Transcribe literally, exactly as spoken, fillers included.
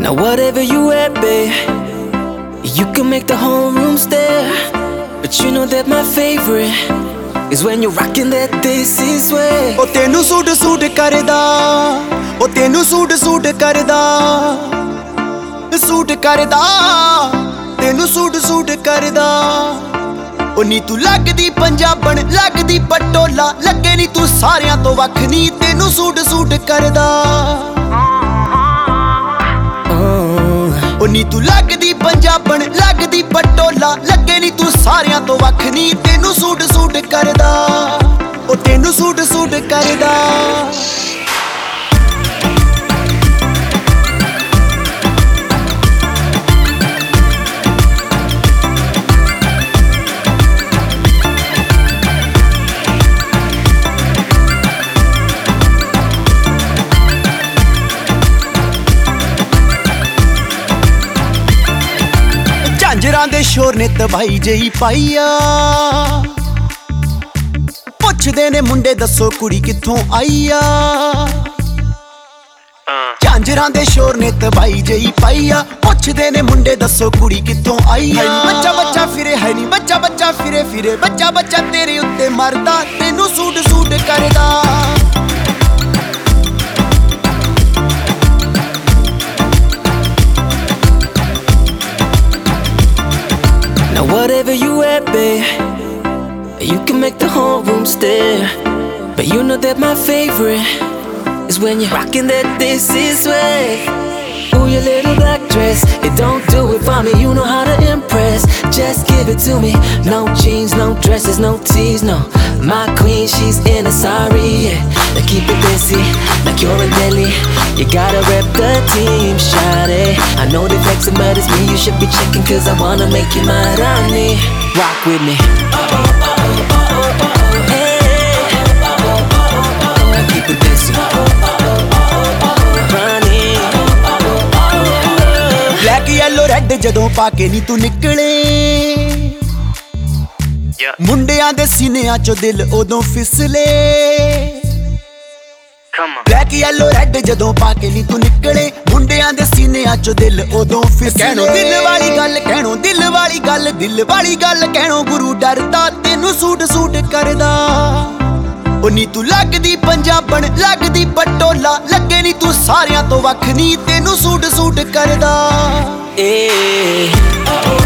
Now whatever you wear, babe, you can make the whole room stare. But you know that my favorite is when you're rocking that this is way. O tenu suit suit karda, o tenu suit suit karda, suit karda, tenu suit suit karda. O ਨੀ ਤੂੰ ਲੱਗਦੀ ਪੰਜਾਬਣ ਲੱਗਦੀ ਪਟੋਲਾ ਲੱਗੇ ਨੀ ਤੂੰ ਸਾਰਿਆਂ ਤੋਂ ਵੱਖ ਨੀ ਤੈਨੂੰ ਸੂਟ ਸੂਟ ਕਰਦਾ ਉਹ ਨੀ ਤੂੰ ਲੱਗਦੀ ਪੰਜਾਬਣ ਲੱਗਦੀ ਪਟੋਲਾ ਲੱਗੇ ਨੀ ਤੂੰ ਸਾਰਿਆਂ ਤੋਂ ਵੱਖ ਨੀ ਤੈਨੂੰ ਸੂਟ ਸੂਟ ਕਰਦਾ ਉਹ ਤੈਨੂੰ ਸੂਟ ਸੂਟ ਕਰਦਾ ਝਾਂਜਰਾਂ ਦੇ ਸ਼ੋਰ ਨੇ ਤਬਾਈ ਜਈ ਪਾਈਆ ਪੁੱਛਦੇ ਨੇ ਮੁੰਡੇ ਦੱਸੋ ਕੁੜੀ ਕਿੱਥੋਂ ਆਈ ਆ ਝਾਂਜਰਾਂ ਦੇ ਸ਼ੋਰ ਨੇ ਤਬਾਈ ਜਈ ਪਾਈਆ ਪੁੱਛਦੇ ਨੇ ਮੁੰਡੇ ਦੱਸੋ ਕੁੜੀ ਕਿੱਥੋਂ ਆਈ ਆ ਬੱਚਾ ਬੱਚਾ ਫਿਰੇ ਹੈ ਨੀ ਬੱਚਾ ਬੱਚਾ ਫਿਰੇ ਫਿਰੇ ਬੱਚਾ ਬੱਚਾ ਤੇਰੇ ਉੱਤੇ ਮਰਦਾ ਤੈਨੂੰ ਸੂਟ ਸੂਟ ਕਰਦਾ Now whatever you wear, babe, you can make the whole room stare. But you know that my favorite is when you're rocking that this is way. Ooh, your little black dress, it don't do it for me, you know how to impress. Just give it to me, no jeans, no dresses, no tees, no. My queen, she's in a sari, yeah. Now keep it busy, like you're in Delhi. You gotta rep the team, shawty. I know they flexing, but it's me you should be checking, cause I wanna make you my Rani. Rock with me. Black, yellow, red ਜਦੋਂ ਪਾ ਕੇ ਨੀ ਤੂੰ ਨਿਕਲੇ ਮੁੰਡਿਆਂ ਦੇ ਸੀਨਿਆਂ ਚੋਂ ਦਿਲ ਉਦੋਂ ਫਿਸਲੇ Black, yellow, red ਜਦੋਂ ਪਾ ਕੇ ਨੀ ਤੂੰ ਨਿਕਲੇ ਮੁੰਡਿਆਂ ਦੇ ਸੀਨਿਆਂ ਚੋਂ ਦਿਲ ਉਦੋਂ ਫਿਸਲੇ ਕਹਿਣੋ ਦਿਲ ਵਾਲੀ ਗੱਲ ਕਹਿਣੋ ਦਿਲ ਵਾਲੀ ਗੱਲ ਦਿਲ ਵਾਲੀ ਗੱਲ ਕਹਿਣੋ ਗੁਰੂ ਡਰਦਾ ਤੈਨੂੰ ਸੂਟ ਸੂਟ ਕਰਦਾ ਉਹ ਨੀ ਤੂੰ ਲੱਗਦੀ ਪੰਜਾਬਣ ਲੱਗਦੀ ਪਟੋਲਾ ਲੱਗੇ ਨੀ ਤੂੰ ਸਾਰਿਆਂ ਤੋਂ ਵੱਖ ਨੀ ਤੈਨੂੰ ਸੂਟ ਸੂਟ ਕਰਦਾ ਏ